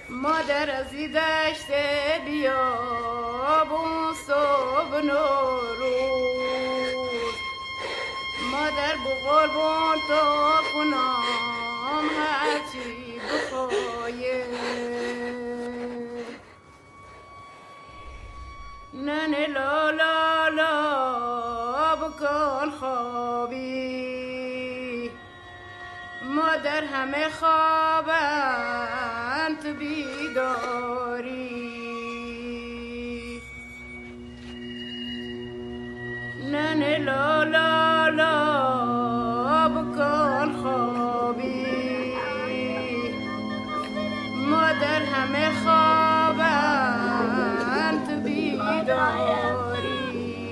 مادر از این دشت بیابون صبح نوروز مادر بو قربون تو کنم هرچی بخواید ننه لا لا لا بکن خوابی مادر همه خوابن تو بیداری ننه لا لا لا بکن خوابی مادر همه خوابن تو بیداری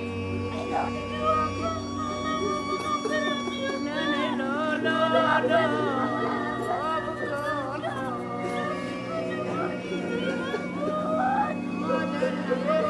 ننه لا لا لا بکن خوابی مادر همه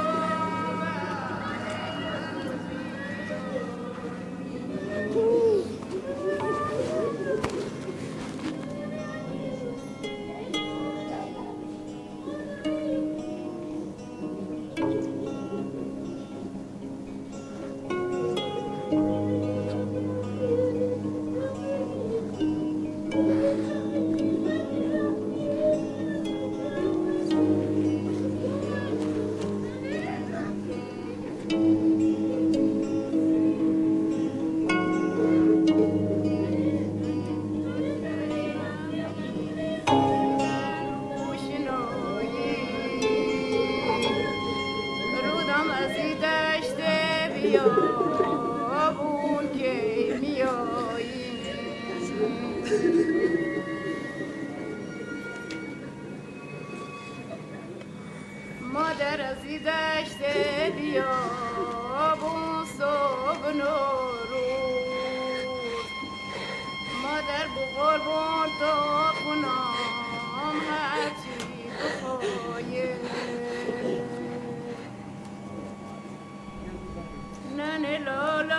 بیابون که میایی مادر از این دشت بیابون صبح نوروز مادر بو قربون تو کنم هرچی بخواید ننه لا لا